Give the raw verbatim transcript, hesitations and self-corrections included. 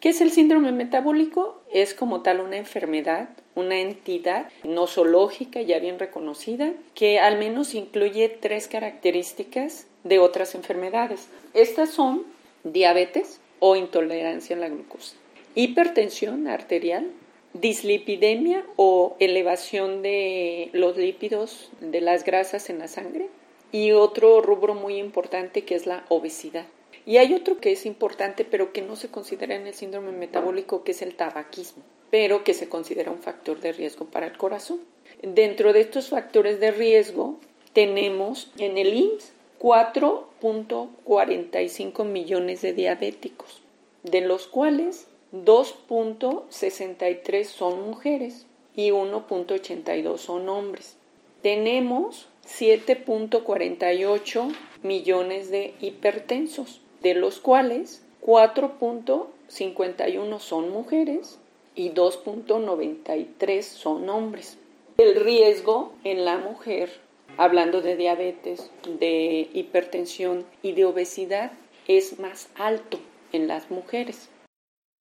¿Qué es el síndrome metabólico? Es como tal una enfermedad, una entidad nosológica ya bien reconocida, que al menos incluye tres características de otras enfermedades. Estas son diabetes o intolerancia a la glucosa, hipertensión arterial, dislipidemia o elevación de los lípidos, de las grasas en la sangre, y otro rubro muy importante que es la obesidad. Y hay otro que es importante, pero que no se considera en el síndrome metabólico, que es el tabaquismo, pero que se considera un factor de riesgo para el corazón. Dentro de estos factores de riesgo tenemos en el I M S S cuatro punto cuarenta y cinco millones de diabéticos, de los cuales dos punto sesenta y tres son mujeres y uno punto ochenta y dos son hombres. Tenemos siete punto cuarenta y ocho millones de hipertensos, de los cuales cuatro punto cincuenta y uno son mujeres y dos punto noventa y tres son hombres. El riesgo en la mujer, hablando de diabetes, de hipertensión y de obesidad, es más alto en las mujeres.